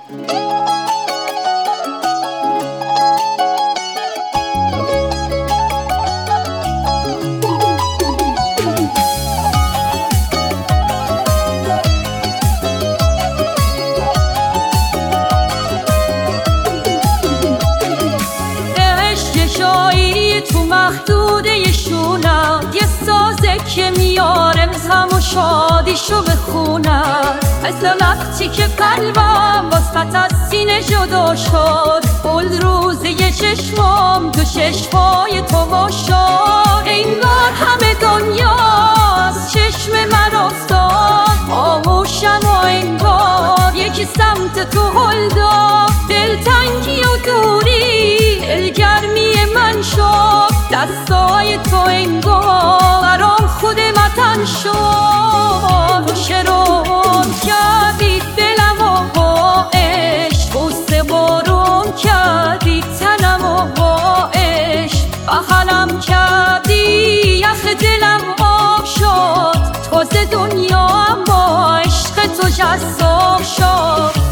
تو مخدوده شونم یه سازه که میارم غم و شادیشو بخونم، مثل وقتی که قلبم واسط از سینه جدا شد، اول روزه یه چشمام تو چشمای تو باشد، انگار همه دنیا از چشم من افتاد، آغوشم و انگار یکی سمت تو هل داد، دلتنگی و دوری دلگرمی من شد، دستای تو انگار برام خود وطن شد، تو شروع کردی دلم و با عشق، بوسه بارون کردی تنم و با عشق، بغلم کردی یخ دلم آب شد، تازه دنیام با عشق تو جذاب شد.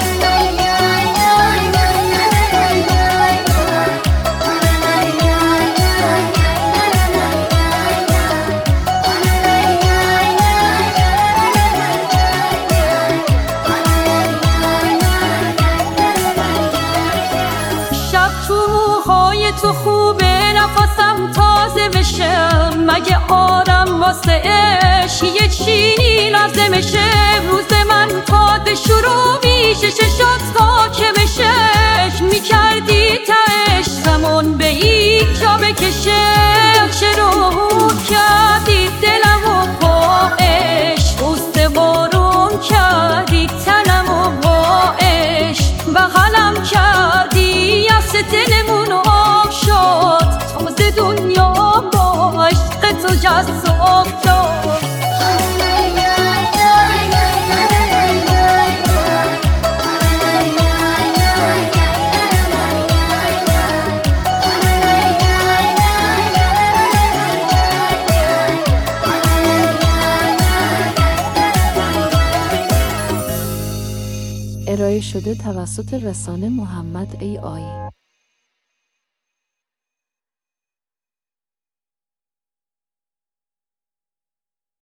تو خوبه نفسم تازه بشه، مگه آدم واسه عشق یه چینی لازمشه، روز من تازه شروع میشه، شد تا که بشه، میکردی تا عشقمون به یک جا بکشه، شروع کردی دلم و با عشق، بوسه بارون کردی تنم و با عشق، بغلم کردی یخ دلمون آب شد، تازه دنیا با عشق تو جذاب شد. ارائه شده توسط رسانه محمد AI.